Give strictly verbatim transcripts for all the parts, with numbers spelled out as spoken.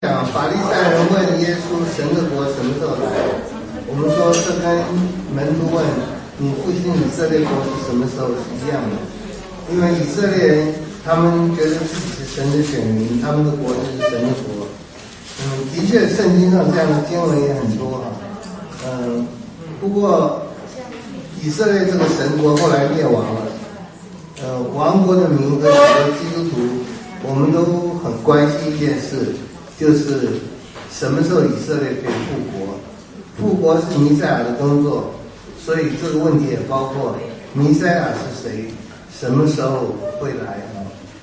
讲法利赛人问耶稣神的国什么时候来，我们说这跟门徒问你复兴以色列国是什么时候是一样的，因为以色列人他们觉得自己是神的选民，他们的国就是神的国。嗯，的确圣经上这样的经文也很多啊。嗯，不过以色列这个神国后来灭亡了，呃，亡国的民和许多基督徒，我们都很关心一件事，就是什么时候以色列可以复国？复国是弥赛亚的工作，所以这个问题也包括弥赛亚是谁，什么时候会来啊？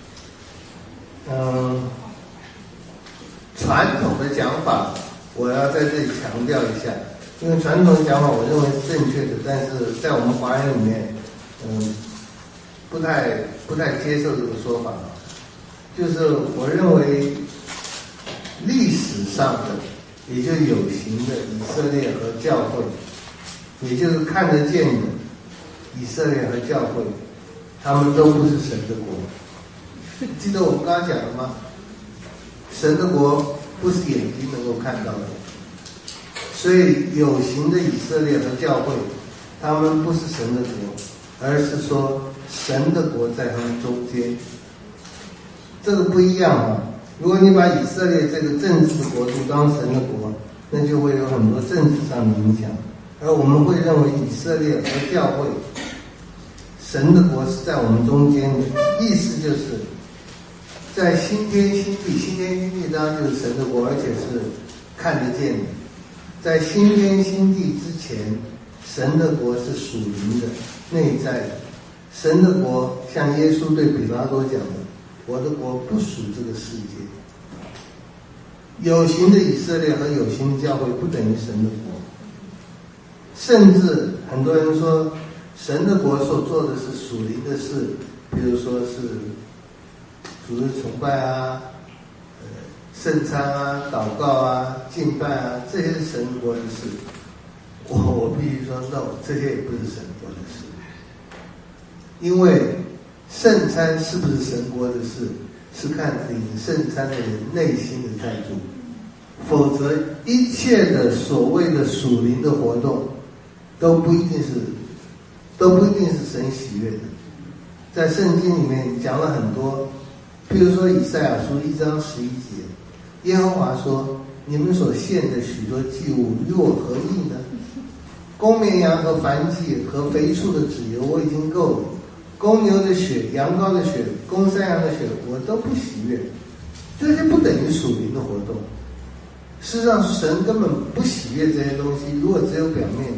嗯，传统的讲法，我要在这里强调一下，因为传统的讲法我认为是正确的，但是在我们华人里面，嗯，不太不太接受这个说法。就是我认为历史上的，也就有形的以色列和教会，也就是看得见的以色列和教会，他们都不是神的国。记得我们刚刚讲了吗？神的国不是眼睛能够看到的，所以有形的以色列和教会，他们不是神的国，而是说神的国在他们中间。这个不一样啊！如果你把以色列这个政治的国度当神的国，那就会有很多政治上的影响。而我们会认为以色列和教会，神的国是在我们中间的。意思就是在新天新地，新天新地当然就是神的国，而且是看得见的。在新天新地之前，神的国是属灵的、内在的。神的国像耶稣对比拉多讲的，我的国不属这个世界。有形的以色列和有形的教会不等于神的国，甚至很多人说神的国所做的是属灵的事，比如说是主日崇拜啊、呃、圣餐啊、祷告啊、敬拜啊，这些是神国的事。我我必须说 no， 这些也不是神国的事，因为圣餐是不是神国的事，是看领圣餐的人内心的态度，否则一切的所谓的属灵的活动都不一定是都不一定是神喜悦的。在圣经里面讲了很多，譬如说以赛亚书一章十一节，耶和华说：你们所献的许多祭物与我何异呢？公绵羊和燔祭和肥畜的脂油我已经够了，公牛的血、羊羔的血、公山羊的血，我都不喜悦。这些不等于属灵的活动。事实上，神根本不喜悦这些东西。如果只有表面的，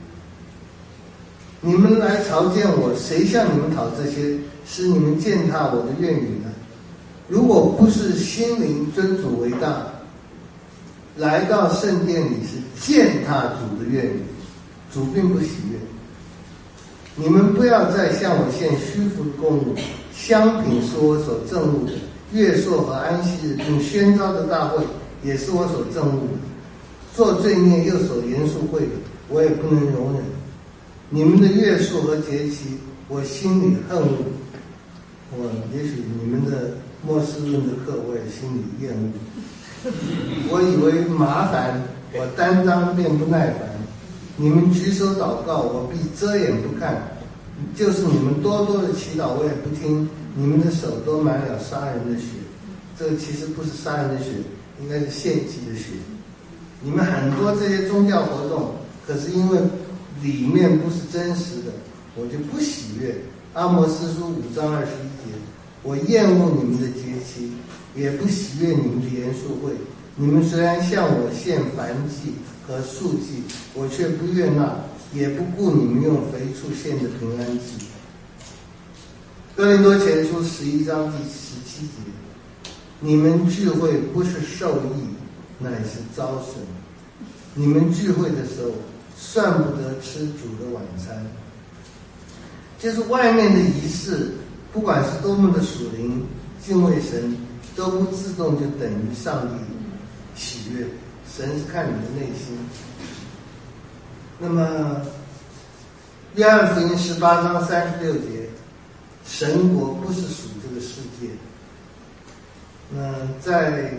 你们来朝见我，谁向你们讨这些，使你们践踏我的愿语呢？如果不是心灵尊主为大，来到圣殿里是践踏主的愿语，主并不喜悦。你们不要再向我献虚浮的供物，香品是我所憎恶的，月朔和安息日并宣召的大会也是我所憎恶的，做罪孽又守严肃会的，我也不能容忍。你们的月朔和节期，我心里恨恶。我也许你们的末世论的课，我也心里厌恶。我以为麻烦，我担当便不耐烦。你们举手祷告，我必遮掩不看；就是你们多多的祈祷，我也不听。你们的手都满了杀人的血，这个其实不是杀人的血，应该是献祭的血。你们很多这些宗教活动，可是因为里面不是真实的，我就不喜悦。阿摩司书五章二十一节，我厌恶你们的节期，也不喜悦你们的严肃会。你们虽然向我献燔祭和素祭，我却不悦纳，也不顾你们用肥畜献的平安祭。哥林多前书十一章第十七节，你们聚会不是受益，乃是遭损。你们聚会的时候，算不得吃主的晚餐。就是外面的仪式，不管是多么的属灵、敬畏神，都不自动就等于上帝喜悦。神是看你的内心。那么约翰福音十八章三十六节，神国不是属这个世界。那在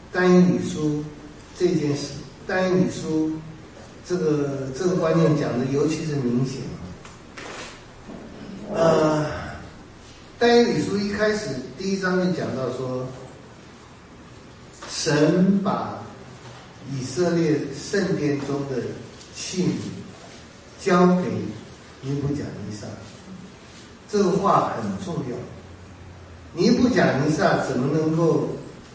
但以理书这件事，但以理书这个这个观念讲的尤其是明显。呃，但以理书一开始第一章就讲到说，神把以色列圣殿中的器皿交给尼布甲尼撒，这个话很重要。尼布甲尼撒怎么能够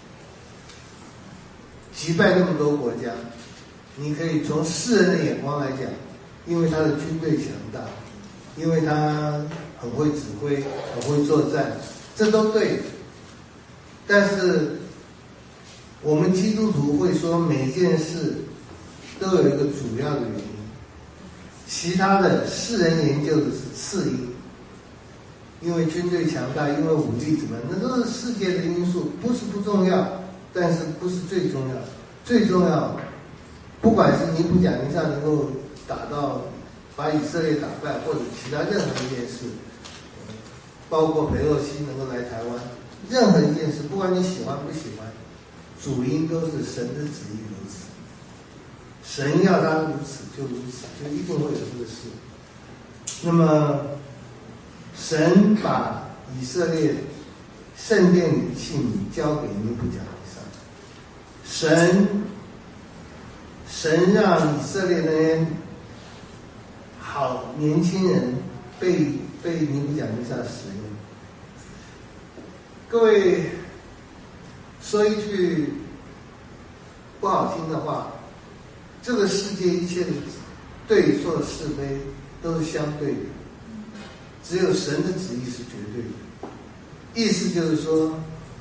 击败那么多国家？你可以从世人的眼光来讲，因为他的军队强大，因为他很会指挥，很会作战，这都对。但是我们基督徒会说，每件事都有一个主要的原因，其他的世人研究的是次因。因为军队强大，因为武力怎么样，那都是世界的因素，不是不重要，但是不是最重要。最重要，不管是尼布甲尼撒能够打到把以色列打败，或者其他任何一件事，包括裴洛西能够来台湾，任何一件事，不管你喜欢不喜欢，主因都是神的旨意如此。神要他如此就如此，就一定会有这个事。那么神把以色列圣殿里的器皿交给尼布甲尼撒，神神让以色列那些好年轻人被被尼布甲尼撒使用。各位说一句不好听的话，这个世界一切的对错是非都是相对的，只有神的旨意是绝对的。意思就是说，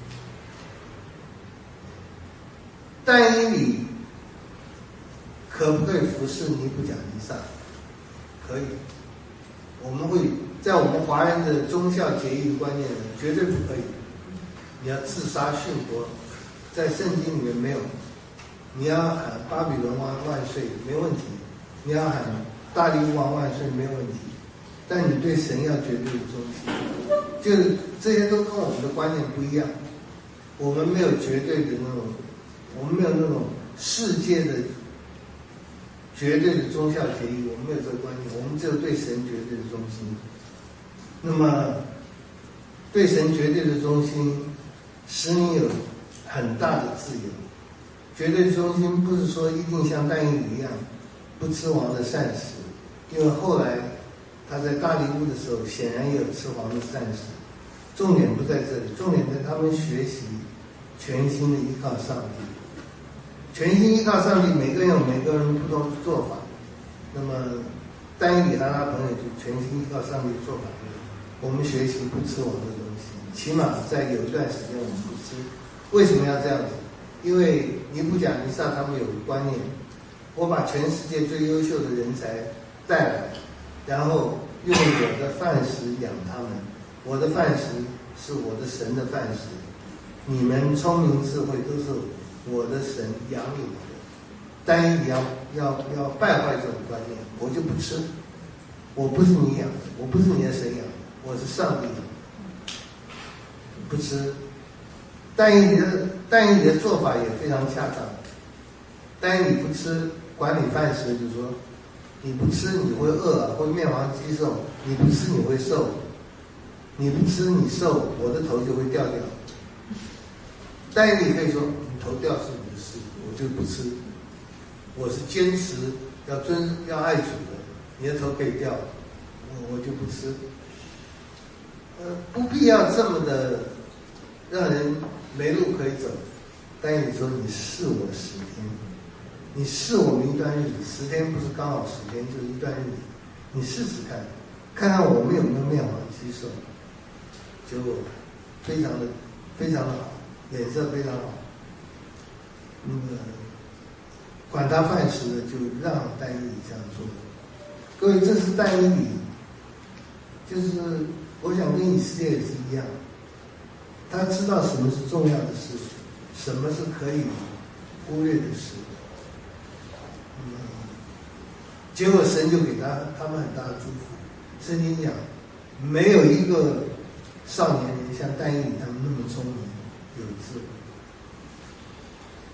但以理可不可以服侍尼布甲尼撒？可以。我们会在我们华人的忠孝节义观念里，绝对不可以。你要自杀殉国，在圣经里面没有。你要喊巴比伦王万岁没问题，你要喊大利乌王万岁没有问题，但你对神要绝对的忠心。就是这些都跟我们的观念不一样。我们没有绝对的那种，我们没有那种世界的绝对的忠孝节义，我们没有这个观念，我们只有对神绝对的忠心。那么对神绝对的忠心，使你有很大的自由。绝对的忠心不是说一定像但以理一样不吃王的膳食，因为后来他在大利乌的时候显然也有吃王的膳食。重点不在这里，重点在他们学习全心的依靠上帝。全心依靠上帝，每个人有每个人不同的做法。那么但以理和他朋友就全心依靠上帝的做法，我们学习不吃王的东西，起码在有一段时间我们不吃。为什么要这样子？因为尼布甲尼撒他们有个观念，我把全世界最优秀的人才带来，然后用我的饭食养他们，我的饭食是我的神的饭食，你们聪明智慧都是我的神养你们的。但以理要要要败坏这种观念，我就不吃，我不是你养的，我不是你的神养的，我是上帝养的，不吃。但以理的但以理的做法也非常恰当。但以理不吃管理饭食，就是说你不吃你会饿啊，会面黄肌瘦，你不吃你会瘦，你不吃你瘦，我的头就会掉掉。但以理可以说你头掉是你的事，我就不吃，我是坚持要尊要爱主的，你的头可以掉，我我就不吃。呃，不必要这么的让人没路可以走。但以理说你试我十天，你试我们一段日子，十天不是刚好十天，就是一段日子，你试试看，看看我们有没有面黄肌瘦。结果非常的非常的好，脸色非常好。那个管他饭食的就让但以理这样做。各位，这是但以理，就是我想跟以色列也是一样，他知道什么是重要的事，什么是可以忽略的事。嗯，结果神就给他他们很大的祝福。圣经讲，没有一个少年人像但以理他们那么聪明有智慧。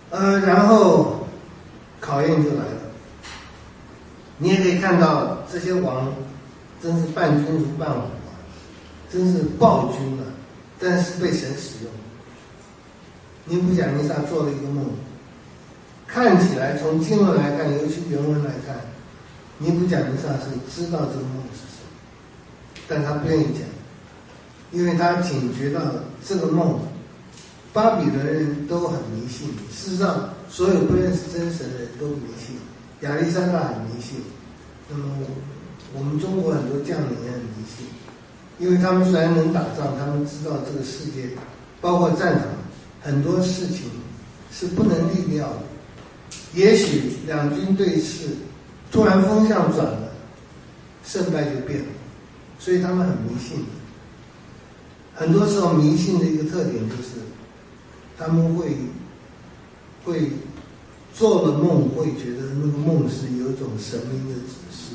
呃，然后考验就来了。你也可以看到这些王真是伴君如伴虎啊，真是暴君啊，但是被神使用。尼布甲尼撒做了一个梦，看起来从经文来看，尤其原文来看，尼布甲尼撒是知道这个梦是什么，但他不愿意讲，因为他警觉到这个梦，巴比伦人都很迷信，事实上所有不认识真神的人都迷信，亚历山大很迷信，那么我们中国很多将领也很迷信，因为他们虽然能打仗，他们知道这个世界包括战场很多事情是不能预料的，也许两军对峙，突然风向转了，胜败就变了，所以他们很迷信。很多时候迷信的一个特点就是，他们会会做了梦，会觉得那个梦是有一种神明的指示。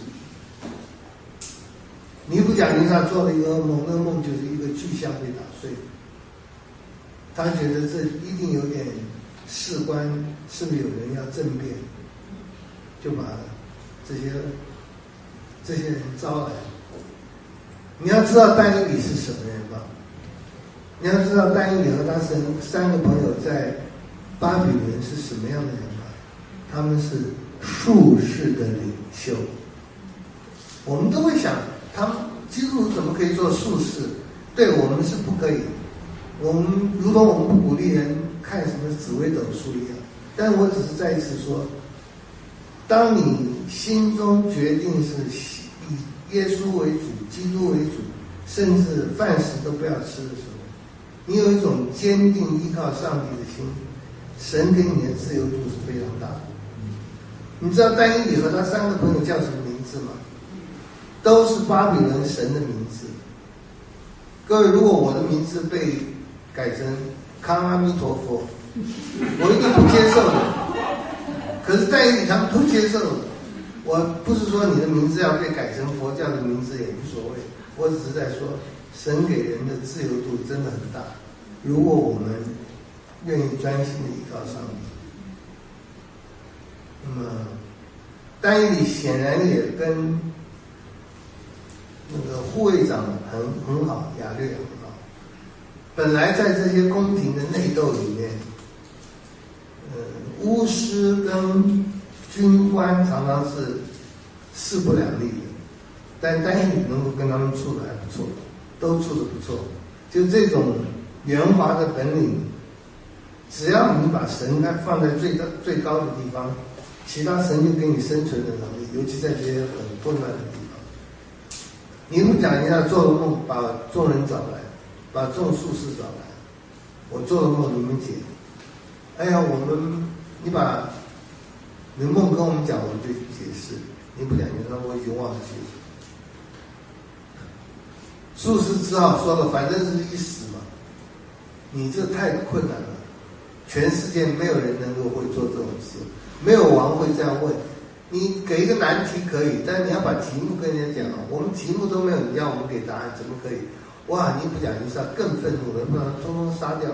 尼布甲尼撒做了一个噩梦，那个梦就是一个巨象被打碎。他觉得这一定有点事关，是不是有人要政变，就把这些这些人招来。你要知道但以理是什么人吧？你要知道但以理和他三三个朋友在巴比伦是什么样的人吧？他们是术士的领袖。我们都会想，他们基督徒怎么可以做术士？对我们是不可以。我们如同我们不鼓励人看什么紫微斗数一样，但是我只是再一次说，当你心中决定是以耶稣为主、基督为主，甚至饭食都不要吃的时候，你有一种坚定依靠上帝的心，神给你的自由度是非常大的。你知道但以理和他三个朋友叫什么名字吗？都是巴比伦神的名字。各位，如果我的名字被改成康阿弥陀佛，我一定不接受的。可是但以理他们都接受了。我不是说你的名字要被改成佛教的名字也无所谓，我只是在说神给人的自由度真的很大。如果我们愿意专心的依靠上帝，那么但以理显然也跟那个护卫长很很好，亚略很好。本来在这些宫廷的内斗里面，呃，巫师跟军官常常是势不两立的，但但以理能够跟他们处的还不错，都处的不错。就这种圆滑的本领，只要你把神放在最高最高的地方，其他神就给你生存的能力，尤其在这些很混乱的地方。尼布甲尼撒做了梦，把众人找来，把众术士找来。我做了梦，你们解。哎呀，我们你把你的梦跟我们讲，我们就解释。尼布甲尼撒我已经忘记了。术士只好说了，反正是一死嘛。你这太困难了，全世界没有人能够会做这种事，没有王会这样问。你给一个难题可以，但是你要把题目跟人家讲，我们题目都没有，你要我们给答案，怎么可以？哇，尼布甲尼撒更愤怒了，把他通通杀掉。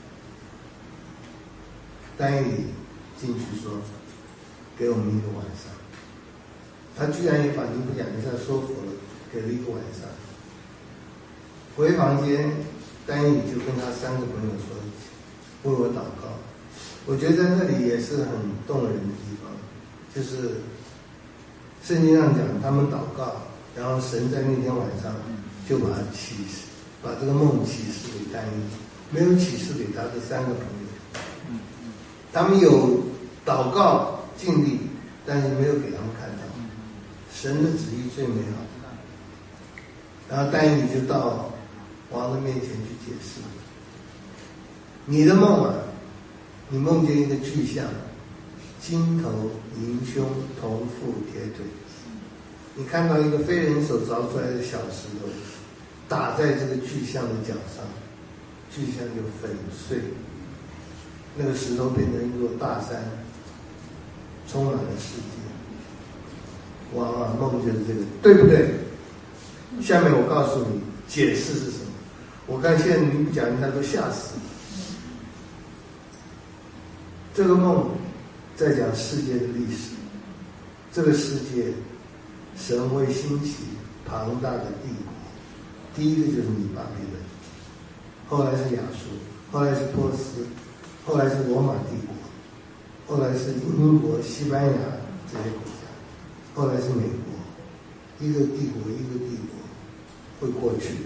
但以理进去说，给我们一个晚上。他居然也把尼布甲尼撒说服了，给了一个晚上。回房间，但以理就跟他三个朋友说，为我祷告。我觉得在那里也是很动人的地方。就是圣经上讲，他们祷告，然后神在那天晚上就把他启示，把这个梦启示给但以理，没有启示给他的三个朋友。他们有祷告尽力，但是没有给他们看到神的旨意最美好。然后但以理就到王的面前去解释，你的梦啊，你梦见一个巨象，金头银胸铜腹铁腿，你看到一个非人手凿出来的小石头打在这个巨象的脚上，巨象就粉碎，那个石头变成一座大山，充满了世界。王啊，梦就是这个，对不对？下面我告诉你解释是什么。我看现在你不讲，他都吓死了。 这个梦在讲世界的历史。这个世界，神会兴起庞大的帝国。第一个就是尼巴比伦，后来是亚述，后来是波斯，后来是罗马帝国，后来是英国、西班牙这些国家，后来是美国。一个帝国一个帝国会过去。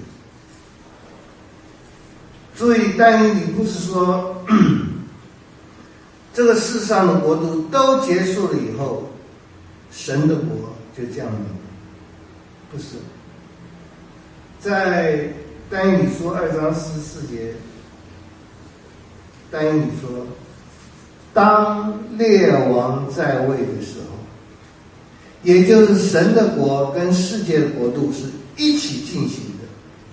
所以但以理不是说这个世上的国度都结束了以后，神的国就降临，不是。在但以理书二章四十四节，但以理说，当列王在位的时候，也就是神的国跟世界的国度是一起进行的。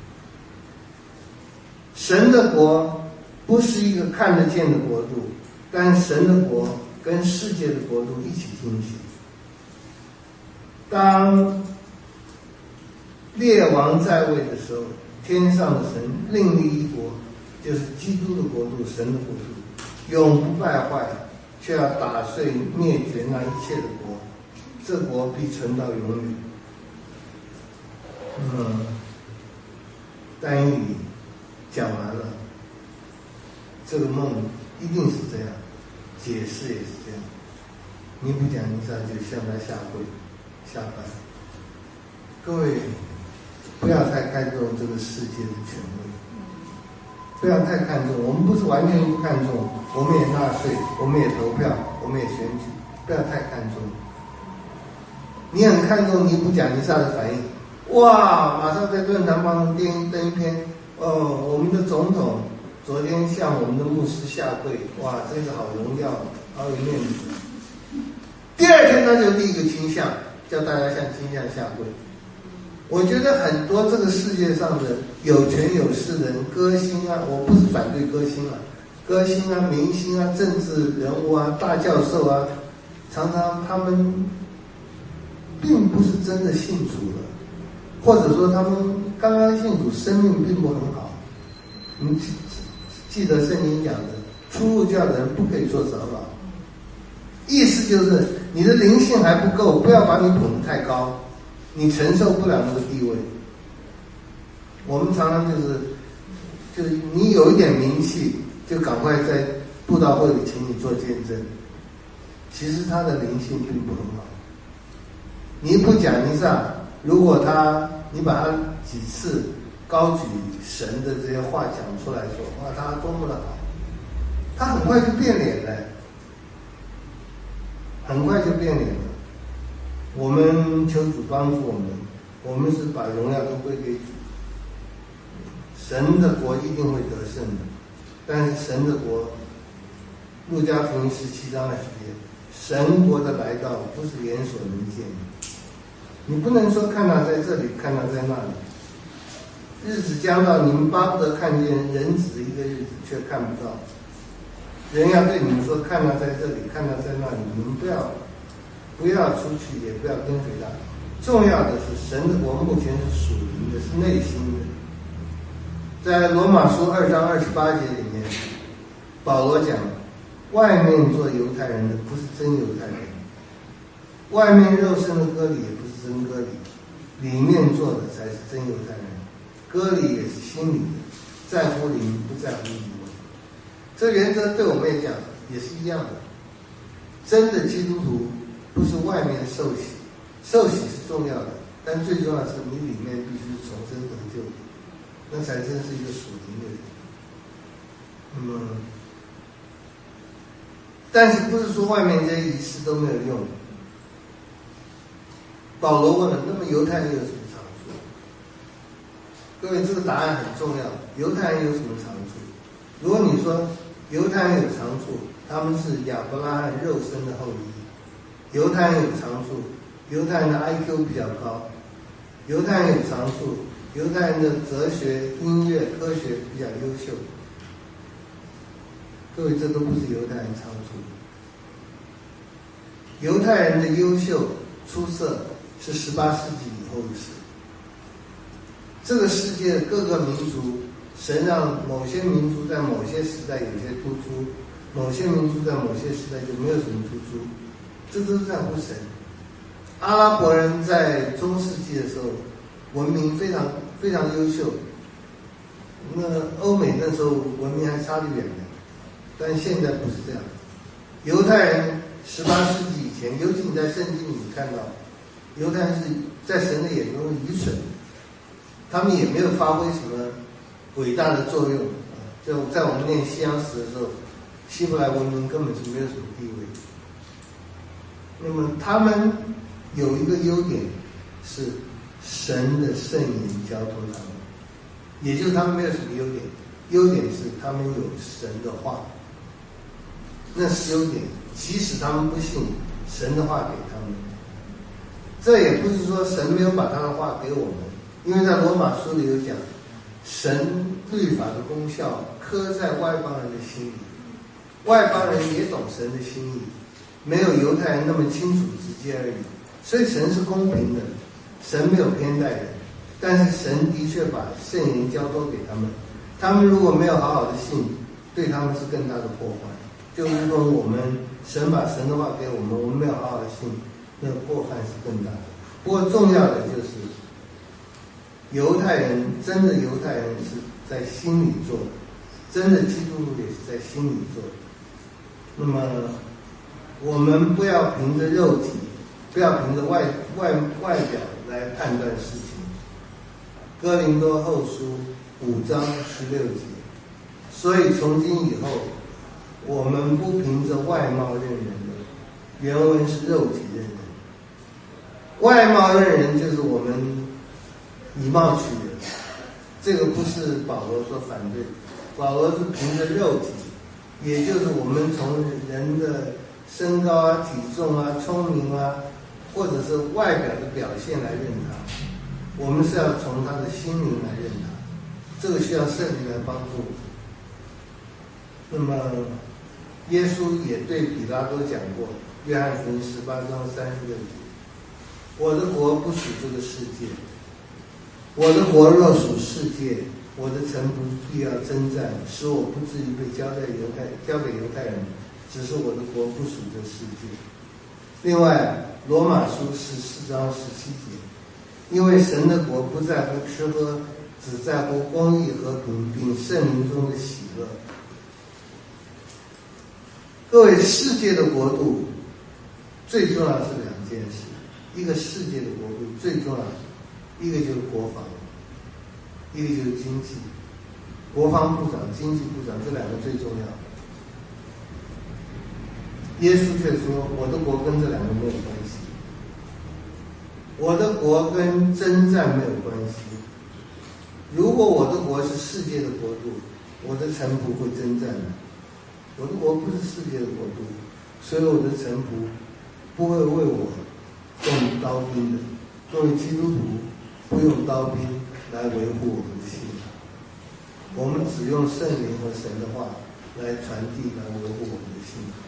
神的国不是一个看得见的国度，但神的国跟世界的国度一起进行。当列王在位的时候，天上的神另立一国，就是基督的国度，神的国度，永不败坏，却要打碎灭绝那一切的国，这国必存到永远。嗯，但以理讲完了，这个梦一定是这样，解释也是这样。尼布甲尼撒就向他下跪下拜。各位不要太看重这个世界的权威，不要太看重。我们不是完全不看重，我们也纳税，我们也投票，我们也选举，不要太看重。你很看重尼布甲尼撒的反应，哇！马上在论坛帮登登一篇，哦，我们的总统昨天向我们的牧师下跪，哇，真是好荣耀，好有面子。第二天他就立一个金像，叫大家向金像下跪。我觉得很多这个世界上的有权有势的人，歌星啊，我不是反对歌星啊，歌星啊、明星啊、政治人物啊、大教授啊，常常他们并不是真的信主了，或者说他们刚刚信主，生命并不很好。你记记得圣经讲的，初入教的人不可以做长老，意思就是你的灵性还不够，不要把你捧得太高。你承受不了那个地位。我们常常就是就是你有一点名气，就赶快在布道会里请你做见证，其实他的灵性并不很好。尼布甲尼撒，如果他你把他几次高举神的这些话讲出来说，哇，他多么的好，他很快就变脸了，很快就变脸了。我们求主帮助我们，我们是把荣耀都归给主。神的国一定会得胜的，但是神的国，路加福音十七章二十节，神国的来到不是眼所能见的。你不能说看他在这里，看他在那里。日子将到，你们巴不得看见人子一个日子，却看不到。人要对你们说，看他在这里，看他在那里，你们不要不要出去，也不要跟随他。重要的是，神的国目前是属灵的，是内心的。在罗马书二章二十八节里面，保罗讲，外面做犹太人的不是真犹太人，外面肉身的割礼也不是真割礼，里面做的才是真犹太人。割礼也是心里的，在乎灵，不在乎仪文。这原则对我们也讲也是一样的。真的基督徒不是外面受洗，受洗是重要的，但最重要的是你里面必须重生得救，那才真是一个属灵的人。嗯，但是不是说外面这些仪式都没有用？保罗问了，那么犹太人有什么长处？各位，这个答案很重要。犹太人有什么长处？如果你说犹太人有长处，他们是亚伯拉罕肉身的后裔。犹太人有长处，犹太人的 I Q 比较高。犹太人有长处，犹太人的哲学、音乐、科学比较优秀。各位，这都不是犹太人长处。犹太人的优秀、出色是十八世纪以后的事。这个世界各个民族，神让某些民族在某些时代有些突出， 某些民族在某些时代就没有什么突出，这都是在乎神。阿拉伯人在中世纪的时候文明非常非常优秀，那欧美那时候文明还差得远呢，但现在不是这样。犹太人十八世纪以前，尤其你在圣经里看到，犹太人是在神的眼中愚蠢的，他们也没有发挥什么伟大的作用。就在我们念西洋史的时候，希伯来文明根本是没有什么地位。那么他们有一个优点是神的圣言交托他们，也就是他们没有什么优点，优点是他们有神的话，那是优点。即使他们不信，神的话给他们，这也不是说神没有把他的话给我们，因为在罗马书里有讲，神律法的功效刻在外邦人的心里，外邦人也懂神的心意，没有犹太人那么清楚直接而已。所以神是公平的，神没有偏待人，但是神的确把圣言交托给他们，他们如果没有好好的信，对他们是更大的破坏。就如同我们神把神的话给我们，我们没有好好的信，那个过犯是更大的。不过重要的就是犹太人，真的犹太人是在心里做的，真的基督徒也是在心里做的。那么我们不要凭着肉体，不要凭着外外外表来判断事情。哥林多后书五章十六节，所以从今以后，我们不凭着外貌认人了。原文是肉体认人，外貌认人就是我们以貌取人，这个不是保罗所反对，保罗是凭着肉体，也就是我们从人的身高啊、体重啊、聪明啊，或者是外表的表现来认他。我们是要从他的心灵来认他，这个需要圣灵来帮助。那么耶稣也对比拉多讲过，约翰福音十八章三十六节，我的国不属这个世界，我的国若属世界，我的臣仆必要征战，使我不至于被交在犹太交给犹太人，只是我的国不属这世界。另外罗马书十四章十七节，因为神的国不在乎吃喝，只在乎公义和平，并圣灵中的喜乐。各位，世界的国度最重要的是两件事，一个世界的国度最重要的一个就是国防，一个就是经济。国防部长、经济部长这两个最重要。耶稣却说，我的国跟这两个没有关系，我的国跟征战没有关系。如果我的国是世界的国度，我的臣仆会征战的。我的国不是世界的国度，所以我的臣仆不会为我用刀兵的。作为基督徒，不用刀兵来维护我们的信仰，我们只用圣灵和神的话来传递，来维护我们的信仰。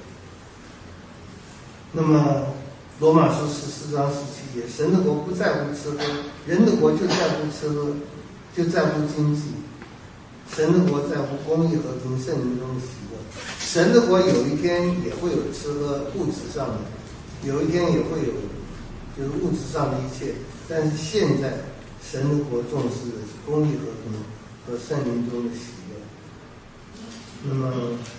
那么罗马书十四章十七节，神的国不在乎吃喝，人的国就在乎吃喝，就在乎经济。神的国在乎公义和平，圣灵中的喜乐。神的国有一天也会有吃喝，物质上的，有一天也会有就是物质上的一切，但是现在神的国重视的是公义和平和圣灵中的喜乐。那么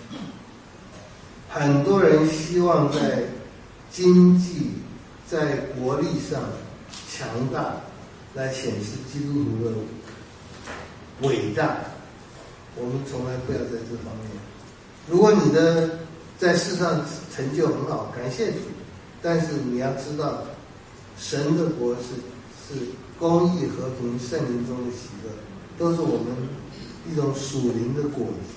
很多人希望在经济在国力上强大来显示基督徒的伟大，我们从来不要在这方面。如果你的在世上成就很好，感谢主，但是你要知道神的国是是公义和平圣灵中的喜乐，都是我们一种属灵的果子。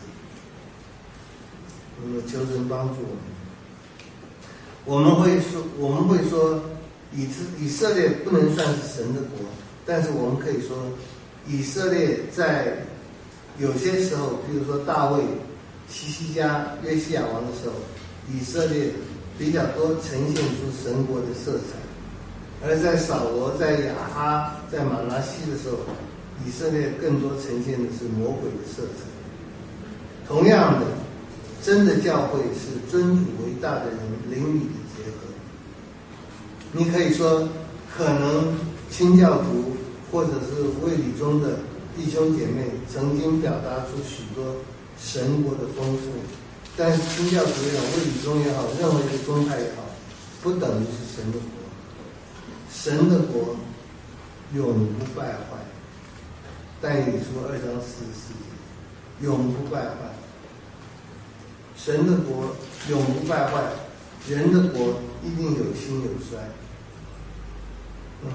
那么求神帮助我们。我们会说我们会说以以色列不能算是神的国，但是我们可以说以色列在有些时候，比如说大卫、希西家、约西亚王的时候，以色列比较多呈现出神国的色彩；而在扫罗、在亚哈、在马拿西的时候，以色列更多呈现的是魔鬼的色彩。同样的， 真的教会是尊主为大的人灵里的结合。你可以说，可能清教徒或者是卫理中的弟兄姐妹曾经表达出许多神国的丰富，但是清教徒也好，卫理中也好，任何一个宗派也好，不等于是神的国。神的国永不败坏，但以理书二章四十四节，永不败坏。神的国永不败坏，人的国一定有兴有衰。嗯，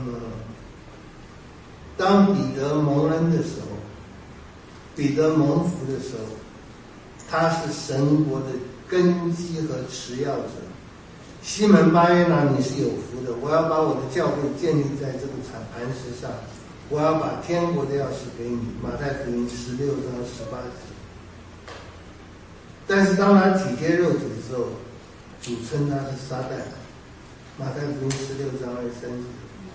当彼得蒙恩的时候，彼得蒙福的时候，他是神国的根基和持要者。西门巴约拿，你是有福的，我要把我的教会建立在这个磐石上，我要把天国的钥匙给你。马太福音十六章十八节。但是当他体贴肉体的时候，主称他是撒旦。马太福音十六章二十三节。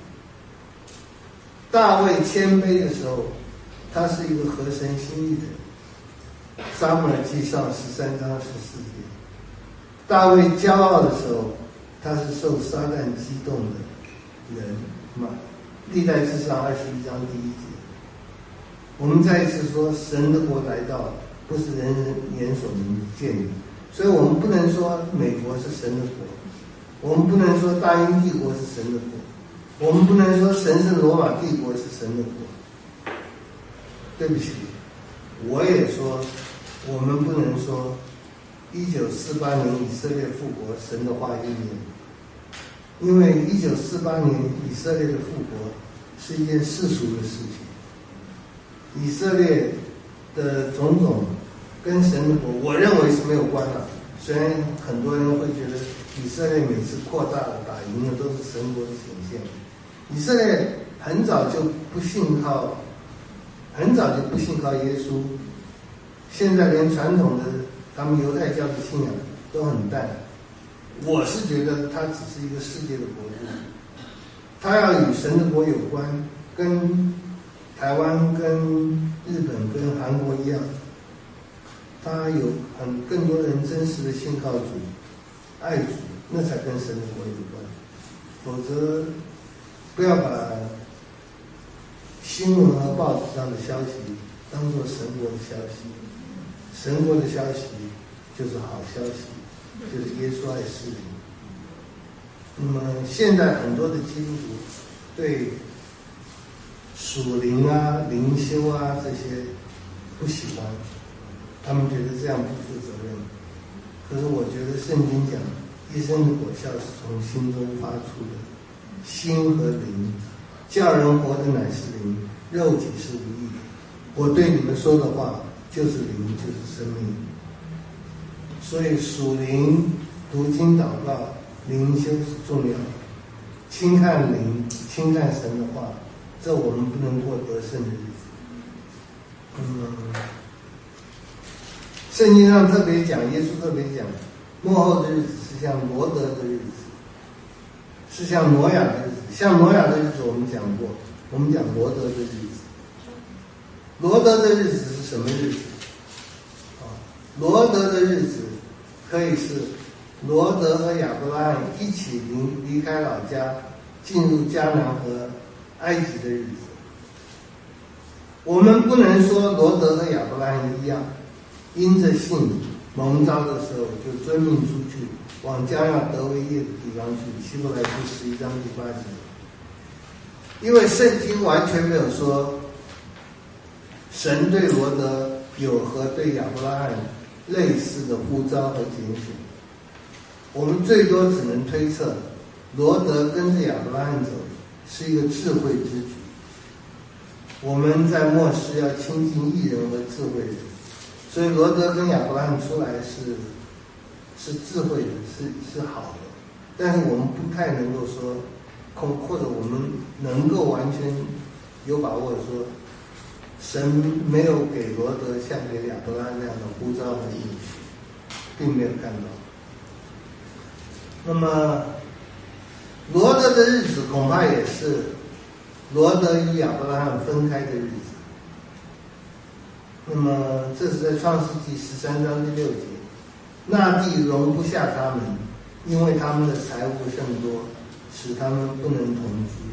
大卫谦卑的时候，他是一个合神心意的人。撒母耳记上十三章十四节。大卫骄傲的时候，他是受撒旦激动的人嘛？历代志上二十一章第一节。我们再一次说，神的国来到，不是人人眼所能见的，所以我们不能说美国是神的国，我们不能说大英帝国是神的国，我们不能说神圣罗马帝国是神的国。对不起，我也说，我们不能说一九四八年以色列复国，神的话应验，因为一九四八年以色列的复国是一件世俗的事情，以色列的种种跟神的国，我认为是没有关的。虽然很多人会觉得以色列每次扩大了打赢的都是神国的显现，以色列很早就不信靠，很早就不信靠耶稣，现在连传统的他们犹太教的信仰都很淡。我是觉得它只是一个世界的国度，它要与神的国有关，跟台湾、跟日本、跟韩国一样，它有很更多人真实的信靠主、爱主，那才跟神的国有关。否则，不要把新闻和报纸上的消息当作神国的消息。神国的消息就是好消息，就是耶稣爱世人。那么现在很多的基督徒对属灵啊、灵修啊这些不喜欢，他们觉得这样不负责任。可是我觉得圣经讲，一生的果效是从心中发出的，心和灵，叫人活的乃是灵，肉体是无益的。我对你们说的话就是灵，就是生命。所以属灵、读经、祷告、灵修是重要的。轻看灵、轻看神的话，这我们不能过得胜的日子。嗯，圣经上特别讲，耶稣特别讲，末后的日子是像罗德的日子，是像挪亚的日子。像挪亚的日子我们讲过，我们讲罗德的日子。罗德的日子是什么日子？啊，罗德的日子可以是罗德和亚伯拉罕一起离离开老家，进入迦南和埃及的日子。我们不能说罗德和亚伯拉罕一样，因着信蒙召的时候就遵命出去，往将要得为业的地方去。希伯来书十一章第八节。因为圣经完全没有说神对罗德有和对亚伯拉罕类似的呼召和拣选，我们最多只能推测，罗德跟着亚伯拉罕走是一个智慧之举。我们在末世要亲近义人和智慧人，所以罗德跟亚伯拉罕出来是是智慧的，是是好的。但是我们不太能够说，或者我们能够完全有把握说，神没有给罗德像给亚伯拉罕那样的呼召和应许，并没有看到。那么罗德的日子恐怕也是罗德与亚伯拉罕分开的日子。那么这是在创世纪十三章第六节， 那地容不下他们，因为他们的财物甚多，使他们不能同居。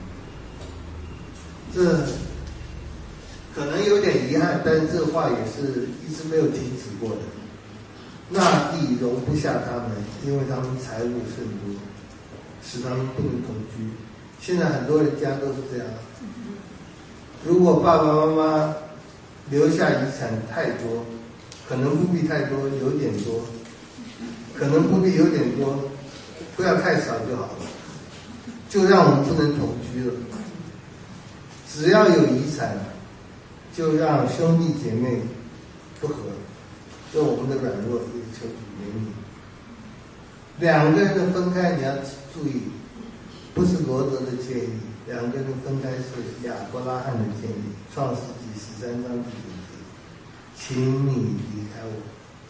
这可能有点遗憾，但是这话也是一直没有停止过的。那地容不下他们，因为他们财物甚多，使他们不能同居。现在很多人家都是这样，如果爸爸妈妈留下遗产太多，可能不必太多，有点多，可能不必有点多，不要太少就好了，就让我们不能同居了。只要有遗产，就让兄弟姐妹不和，这我们的软弱，也求主怜悯。两个人的分开，你要注意，不是罗德的建议，两个人分开是亚伯拉罕的建议。创世纪十三章第九节，请你离开我。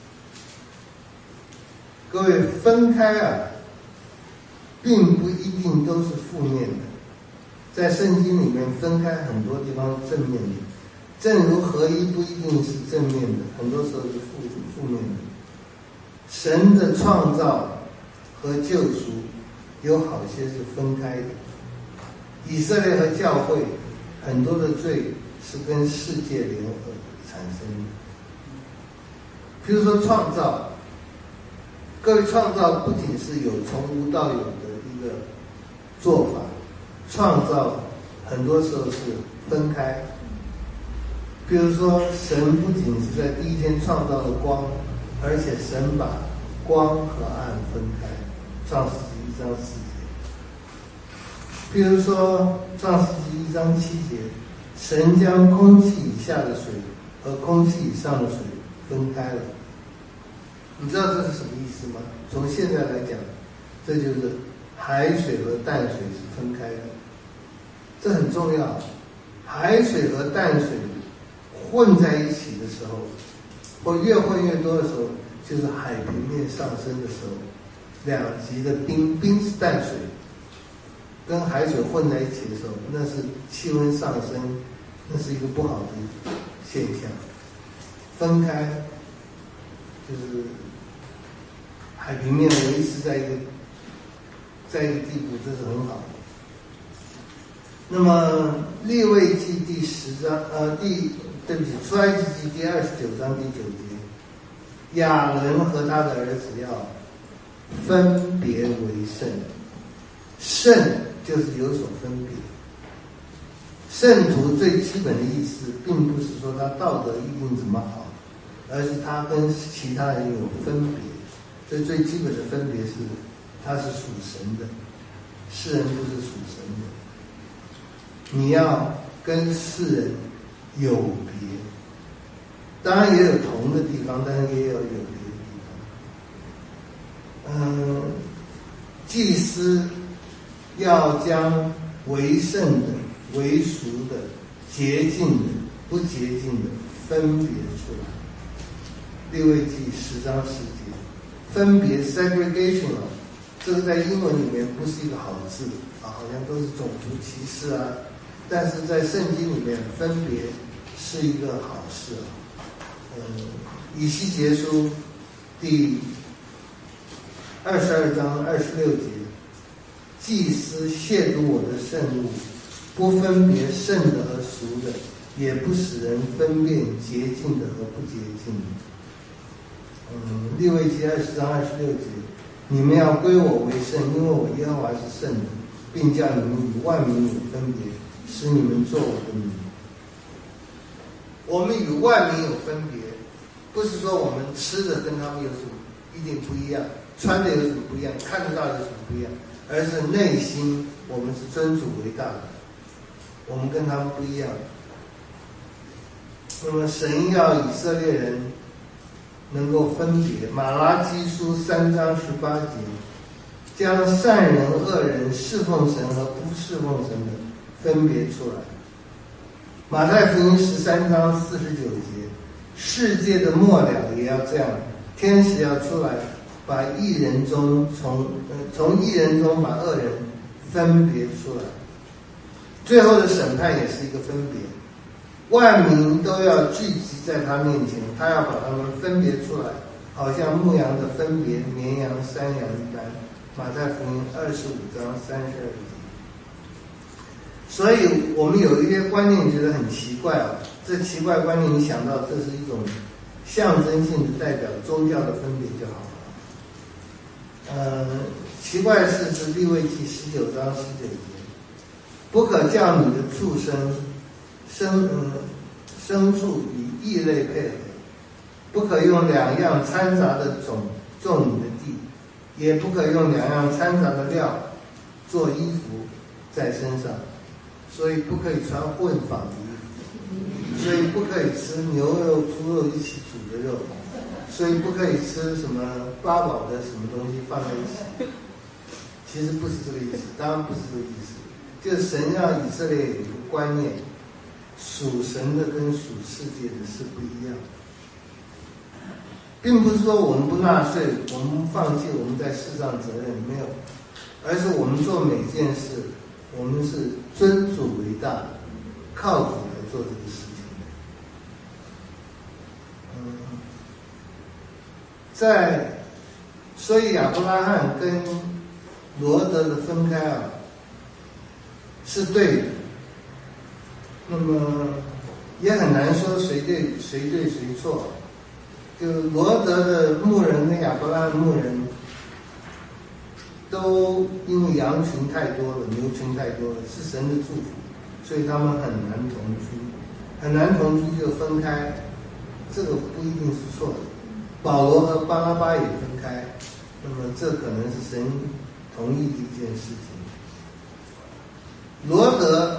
各位，分开啊，并不一定都是负面的。在圣经里面，分开很多地方正面的，正如合一不一定是正面的，很多时候是负负面的。神的创造和救赎有好些是分开的。以色列和教会很多的罪是跟世界联合产生的。比如说创造，各位，创造不仅是有从无到有的一个做法，创造很多时候是分开。比如说，神不仅是在第一天创造了光，而且神把光和暗分开。创世纪一章四节。比如说，创世纪一章七节，神将空气以下的水和空气以上的水分开了。你知道这是什么意思吗？从现在来讲，这就是海水和淡水是分开的，这很重要。海水和淡水混在一起的时候，或越混越多的时候，就是海平面上升的时候，两极的冰，冰是淡水，跟海水混在一起的时候，那是气温上升，那是一个不好的现象。分开就是海平面维持在一个在一个地步，这是很好的。那么利未记第十章，呃，第对不起，出埃及记第二十九章第九节，亚伦和他的儿子要分别为圣。圣就是有所分别。圣徒最基本的意思，并不是说他道德一定怎么好，而是他跟其他人有分别。所以最基本的分别是，他是属神的，世人不是属神的。你要跟世人有别，当然也有同的地方，但是也有有别的地方。嗯，祭司要将为圣的、为赎的、洁净的、不洁净的分别出来。利未记十章十节，分别 segregation 啊，这个在英文里面不是一个好字啊，好像都是种族歧视啊。但是在圣经里面，分别是一个好事啊。嗯，以西结书第二十二章二十六节，祭司亵渎我的圣物，不分别圣的和俗的，也不使人分辨洁净的和不洁净的。嗯，利未记二十章二十六节，你们要归我为圣，因为我耶和华是圣的，并叫你们与万民有分别，使你们做我的民。我们与万民有分别，不是说我们吃的跟他们有什么一定不一样，穿的有什么不一样，看得到有什么不一样，而是内心我们是尊主为大的，我们跟他们不一样。那么神要以色列人能够分别，马拉基书三章十八节，将善人恶人、侍奉神和不侍奉神的分别出来。马太福音十三章四十九节，世界的末了也要这样，天使要出来，把义人中从呃从义人中把恶人分别出来。最后的审判也是一个分别，万民都要聚集在他面前，他要把他们分别出来， 好像牧羊的分别绵羊、山羊一般。马太福音二十五章三十二节。所以我们有一些观念觉得很奇怪啊，这奇怪观念你想到这是一种象征性的代表宗教的分别就好了。呃，奇怪的事是利未记十九章十九节，不可叫你的畜生牲嗯牲畜与异类配合，不可用两样掺杂的种种你的地，也不可用两样掺杂的料做衣服在身上。所以不可以穿混纺的衣服，所以不可以吃牛肉、猪肉一起煮的肉，所以不可以吃什么八宝的什么东西放在一起。其实不是这个意思，当然不是这个意思。就是神让以色列有一个观念，属神的跟属世界的是不一样，并不是说我们不纳税，我们放弃我们在世上责任，没有，而是我们做每件事，我们是尊主为大，靠主来做这个事情。嗯，在所以亚伯拉罕跟罗德的分开啊，是对的。那么也很难说谁对谁对谁错。就罗德的牧人跟亚伯拉罕牧人，都因为羊群太多了，牛群太多了，是神的祝福，所以他们很难同居，很难同居就分开，这个不一定是错的。保罗和巴拉巴也分开，那么这可能是神同意的一件事情。罗德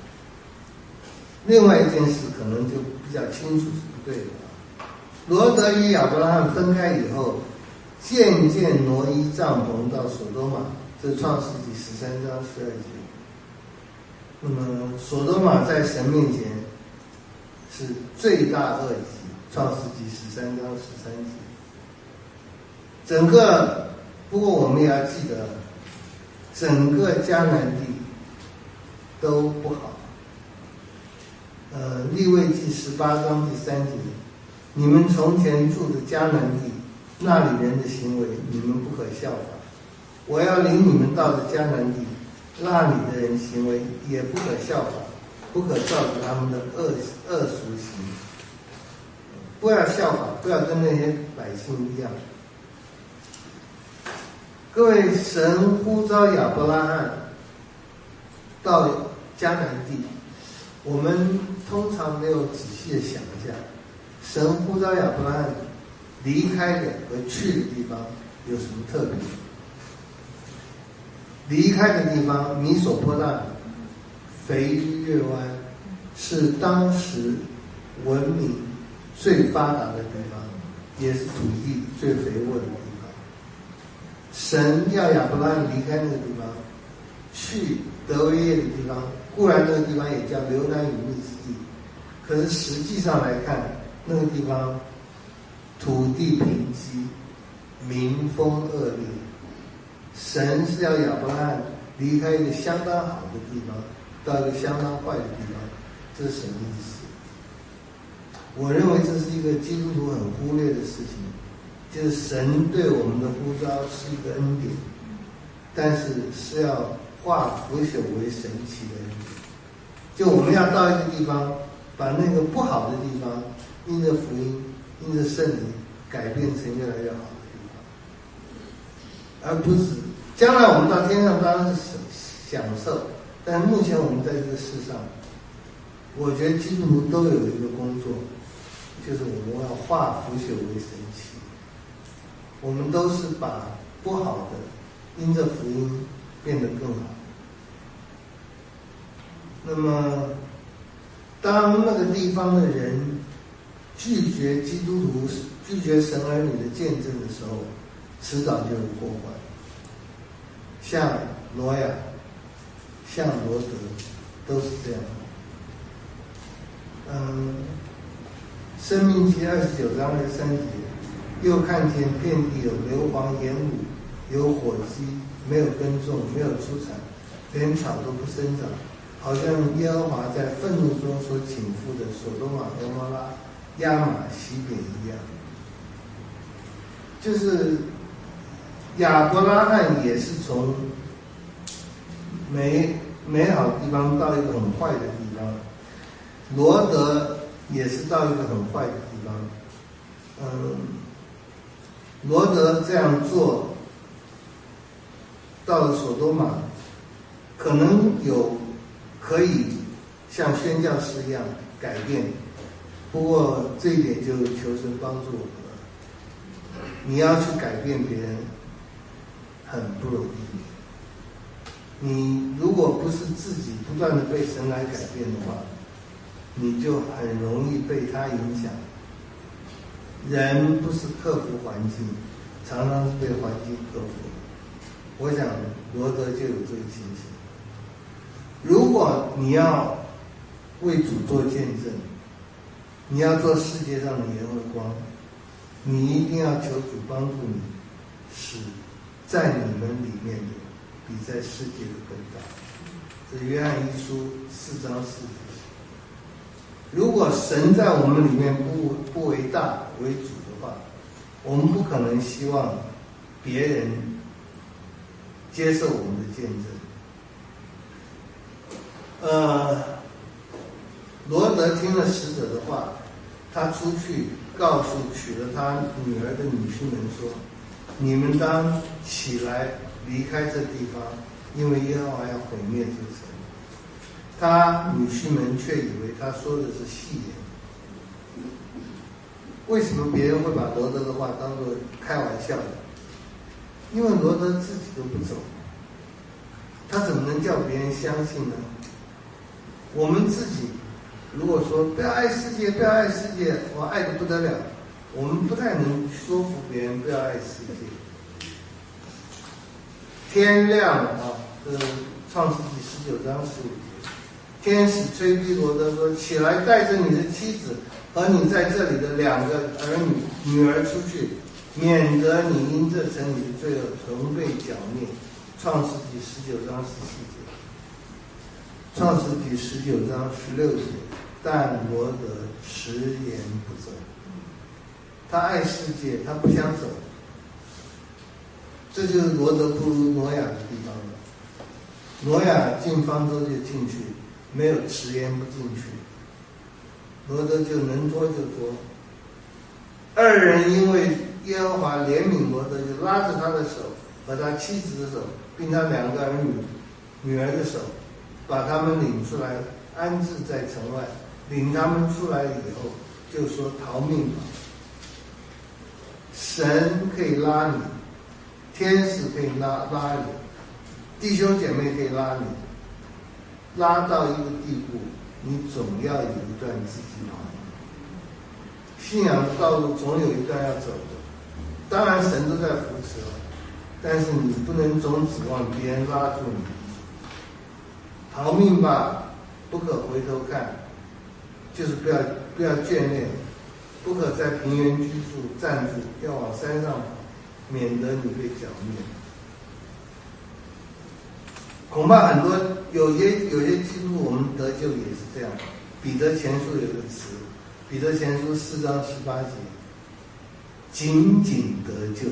另外一件事可能就比较清楚是不对的。罗德与亚伯拉罕分开以后，渐渐挪移帐篷到所多玛，这是创世纪十三章十二节。那么所多玛在神面前是罪大恶极，创世纪十三章十三节。整个，不过我们也要记得，整个迦南地都不好。呃，利未记十八章第三节，你们从前住的迦南地，那里人的行为，你们不可效法。我要领你们到的迦南地，那里的人行为也不可效法，不可照着他们的恶恶俗行。不要效法，不要跟那些百姓一样。各位，神呼召亚伯拉罕到迦南地，我们通常没有仔细的想一下，神呼召亚伯拉罕离开的和去的地方有什么特别？离开的地方，米索波大米、肥月湾，是当时文明最发达的地方，也是土地最肥沃的地方。神要亚伯拉罕离开那个地方，去得为业的地方，固然那个地方也叫流奶与蜜之地，可是实际上来看，那个地方土地贫瘠，民风恶劣。神是要亚伯拉罕离开一个相当好的地方，到一个相当坏的地方，这是神的意思。我认为这是一个基督徒很忽略的事情，就是神对我们的呼召是一个恩典，但是是要化腐朽为神奇的恩典。就我们要到一个地方，把那个不好的地方，因着福音，因着圣灵，改变成越来越好的地方，而不是将来我们到天上当然是享受，但是目前我们在这个世上，我觉得基督徒都有一个工作，就是我们要化腐朽为神奇。我们都是把不好的因着福音变得更好。那么当那个地方的人拒绝基督徒、拒绝神儿女的见证的时候，迟早就有过患。像挪亚、像罗德都是这样。嗯，申命记二十九章二十三节，又看见遍地有硫磺、盐卤，有火鸡，没有耕种，没有出产，连草都不生长，好像耶和华在愤怒中所倾覆的所多玛、蛾摩拉、亚玛、西扁一样。 就是亚伯拉罕也是从美美好的地方到一个很坏的地方，罗德也是到一个很坏的地方。嗯，罗德这样做，到了索多玛，可能有可以像宣教师一样改变，不过这一点就求神帮助我们了。你要去改变别人，很不容易。你如果不是自己不断的被神来改变的话，你就很容易被他影响。人不是克服环境，常常是被环境克服。我想罗德就有这个情形。如果你要为主做见证，你要做世界上的盐和光，你一定要求主帮助你，使在你们里面的比在世界的更大。这约翰一书四章四节。如果神在我们里面不不为大为主的话，我们不可能希望别人接受我们的见证。呃，罗德听了使者的话，他出去告诉娶了他女儿的女婿们说：“你们当起来离开这地方，因为耶和华要毁灭这城。”他女婿们却以为他说的是戏言。为什么别人会把罗德的话当作开玩笑的？因为罗德自己都不走，他怎么能叫别人相信呢？我们自己如果说不要爱世界，不要爱世界，我爱得不得了，我们不太能说服别人不要爱世界。天亮了啊，这创世纪十九章十五节，天使催逼罗德说：“起来，带着你的妻子和你在这里的两个儿女女儿出去，免得你因这城里的罪恶同被剿灭。”创世纪十九章十四节，创世纪十九章十六节。但罗德迟延不走，他爱世界，他不想走。这就是罗德不如挪亚的地方了。挪亚进方舟就进去，没有迟延不进去。罗德就能拖就拖。二人因为耶和华怜悯罗德，就拉着他的手和他妻子的手，并他两个儿女女儿的手，把他们领出来，安置在城外。领他们出来以后，就说逃命吧。神可以拉你，天使可以拉拉你，弟兄姐妹可以拉你，拉到一个地步，你总要有一段自己跑。信仰的道路总有一段要走的，当然神都在扶持了，但是你不能总指望别人拉住你。逃命吧，不可回头看。就是不要不要眷恋，不可在平原居住暂住，要往山上跑，免得你被剿灭。恐怕很多有些有些基督徒，我们得救也是这样。彼得前书有个词，彼得前书四章十八节，仅仅得救，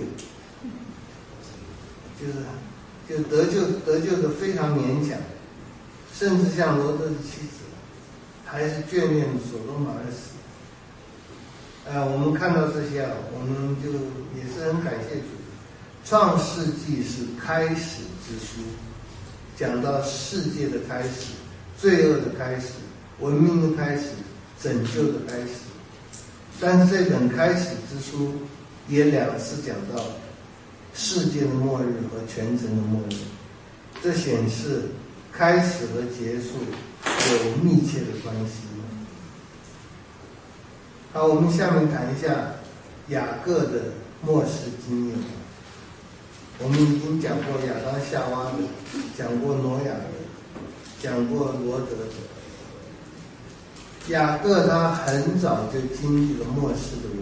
就是就得救得救的非常勉强，甚至像罗德的妻子。还是眷恋所多玛而死。呃，我们看到这些啊，我们就也是很感谢主。创世纪是开始之书，讲到世界的开始、罪恶的开始、文明的开始、拯救的开始。但是这本开始之书也两次讲到世界的末日和全城的末日，这显示开始和结束有密切的关系。好，我们下面谈一下雅各的末世经验。我们已经讲过亚当夏娃的，讲过挪亚的，讲过罗德的。雅各他很早就经历了末世的危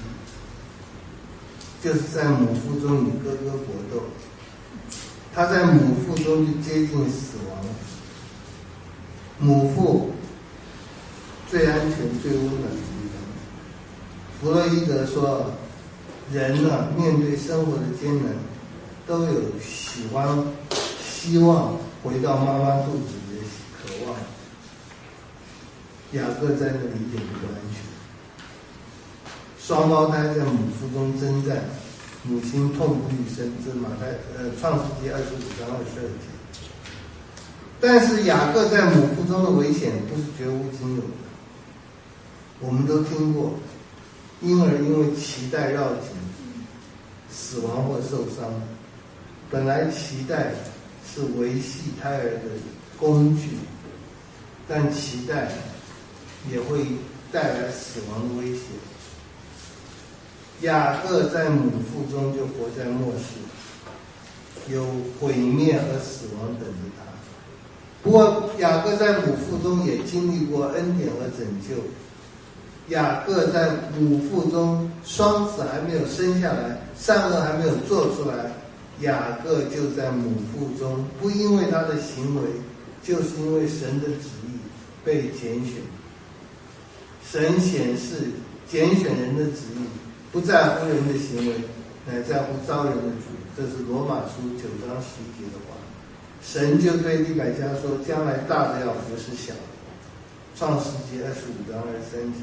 机，就是在母腹中与哥哥搏斗，他在母腹中就接近死亡。母腹最安全、最温暖的地方。弗洛伊德说， 人呢、啊，面对生活的艰难，都有喜欢、希望回到妈妈肚子里的渴望。雅各在那里一点都不安全。双胞胎在母腹中征战，母亲痛不欲生，这马太呃创世纪二十五章二十二节。但是雅各在母腹中的危险不是绝无仅有的，我们都听过，婴儿因为脐带绕颈死亡或受伤。本来脐带是维系胎儿的工具，但脐带也会带来死亡的威胁。雅各在母腹中就活在末世，有毁灭和死亡等着他。不过雅各在母腹中也经历过恩典和拯救。雅各在母腹中，双子还没有生下来，善恶还没有做出来，雅各就在母腹中，不因为他的行为，就是因为神的旨意被拣选。神显示拣选人的旨意，不在乎人的行为，乃在乎招人的主。这是罗马书九章十一节的话。神就对利百加说，将来大的要服侍小的。创世纪二十五章二十三节。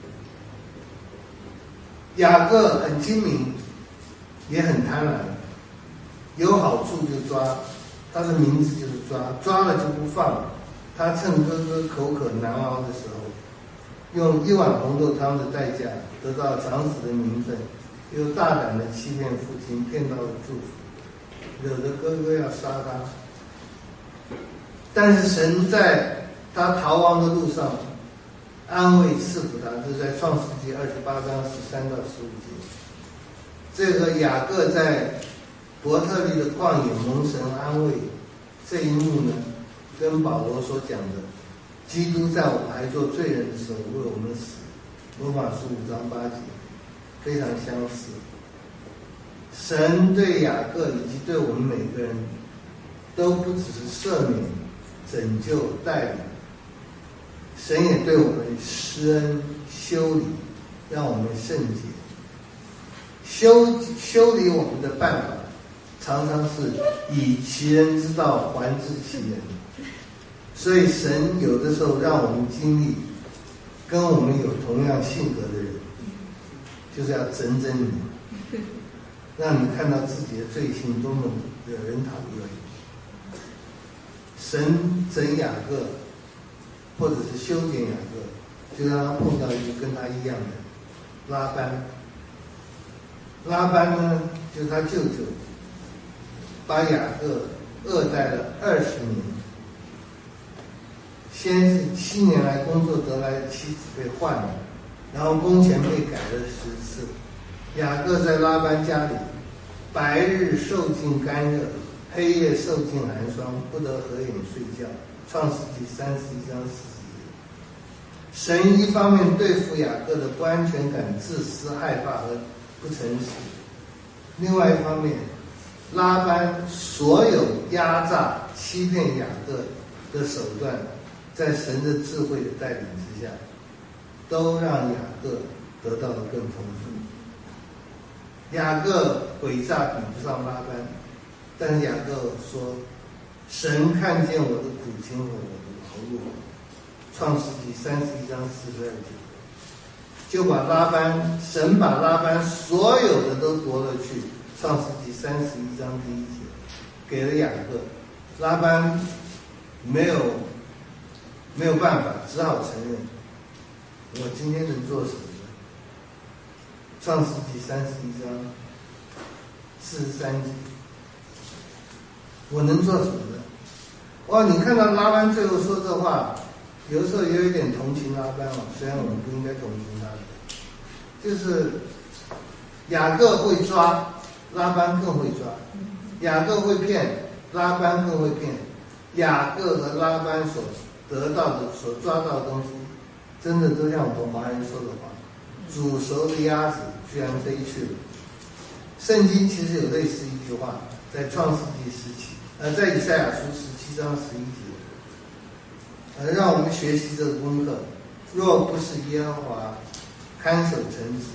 雅各很精明，也很贪婪，有好处就抓，他的名字就是抓，抓了就不放。他趁哥哥口渴难熬的时候，用一碗红豆汤的代价得到长子的名分，又大胆的欺骗父亲，骗到了祝福，惹得哥哥要杀他。但是神在他逃亡的路上安慰赐福他，这是在创世纪二十八章十三到十五节。这个雅各在伯特利的旷野蒙神安慰，这一幕呢，跟保罗所讲的基督在我们还做罪人的时候为我们死，罗马书五章八节非常相似。神对雅各以及对我们每个人都不只是赦免、拯救、带领，神也对我们施恩、修理，让我们圣洁。修修理我们的办法，常常是以其人之道还治其人。所以神有的时候让我们经历跟我们有同样性格的人，就是要整整你，让你看到自己的罪行多么惹人讨厌。神整雅各，或者是修剪雅各，就让他碰到一个跟他一样的拉班。拉班呢，就是他舅舅，把雅各恶待了二十年。先是七年来工作得来的妻子被换了，然后工钱被改了十次。雅各在拉班家里，白日受尽干热，黑夜受尽寒霜，不得合眼睡觉。创世纪三十一章四十节。神一方面对付雅各的不安全感、自私、害怕和不诚实，另外一方面，拉班所有压榨、欺骗雅各的手段，在神的智慧的带领之下，都让雅各得到了更丰富。雅各诡诈比不上拉班，但是雅各说，神看见我的苦情和我的劳碌。创世纪三十一章四十二节，就把拉班，神把拉班所有的都夺了去。创世纪三十一章第一节，给了雅各。拉班没有没有办法，只好承认，我今天能做什么呢？创世纪三十一章四十三节，我能做什么呢？哇，你看到拉班最后说这话，有的时候也有一点同情拉班哦，虽然我们不应该同情他，就是雅各会抓，拉班更会抓；雅各会骗，拉班更会骗。雅各和拉班所得到的、所抓到的东西，真的都像我们华人说的话：煮熟的鸭子居然飞去了。圣经其实有类似一句话，在创世纪十七，呃，在以赛亚书十七章十一节。呃，让我们学习这个功课。若不是耶和华看守城池，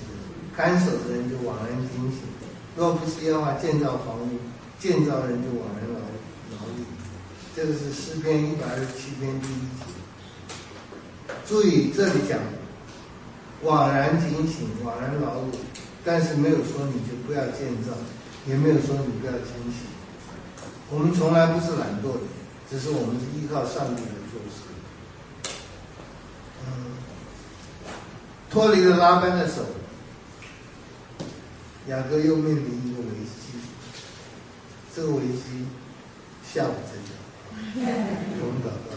看守的人就枉然警醒；若不是耶和华建造房屋，建造人就枉然劳劳力。这个是诗篇一百二十七篇第一节。注意这里讲枉然警醒，枉然劳碌，但是没有说你就不要建造，也没有说你不要清洗。我们从来不是懒惰的，只是我们是依靠上帝来做事。嗯，脱离了拉班的手，雅各又面临一个危机。这个危机下午再讲。我们祷告。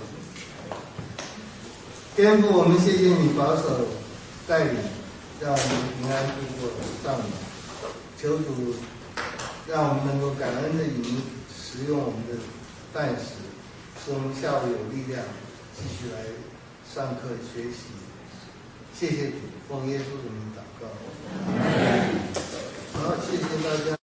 天父，我们谢谢你保守带领，让我们平安度过上午。求主让我们能够感恩的饮食用我们的饭食，使我们下午有力量继续来上课学习。谢谢主，奉耶稣的名祷告。好，谢谢大家。